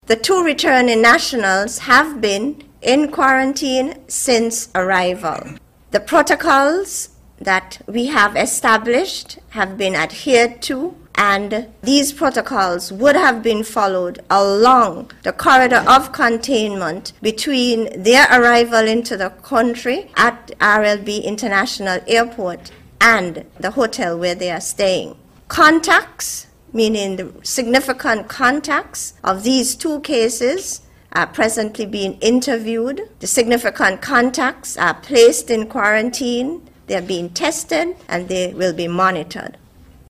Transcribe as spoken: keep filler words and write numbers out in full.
The two returning nationals have been in quarantine since arrival. The protocols that we have established have been adhered to, and these protocols would have been followed along the corridor of containment between their arrival into the country at R L B International Airport and the hotel where they are staying. Contacts, meaning the significant contacts of these two cases, are presently being interviewed. The significant contacts are placed in quarantine, they are being tested, and they will be monitored.